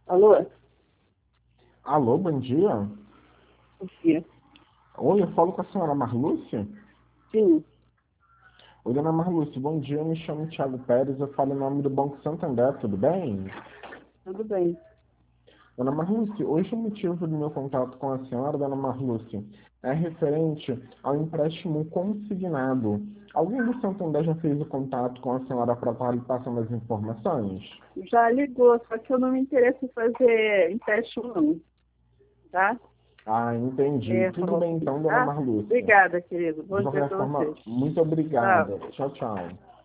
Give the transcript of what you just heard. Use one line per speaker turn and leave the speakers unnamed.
Alô?
Alô, bom dia.
Bom dia.
Oi, eu falo com a senhora Marlúcia?
Sim,
Oi, dona Marlúcia, bom dia, eu me chamo Thiago Pérez, eu falo em nome do Banco Santander, tudo bem?
tudo bem.
Dona Marlúcia, hoje o motivo do meu contato com a senhora, dona Marlúcia, é referente ao empréstimo consignado. Alguém do Santander já fez o contato com a senhora para estar lhe passando as informações?
Já ligou, só que eu não me interesso em fazer empréstimo não, tá?
Ah, entendi. Tudo
Falou
bem
comigo,
então, dona
tá?
Marlúcia.
Obrigada, querido. Bom
De
dia
qualquer
pra
forma,
vocês.
muito
Tchau.
obrigada. Tchau, tchau.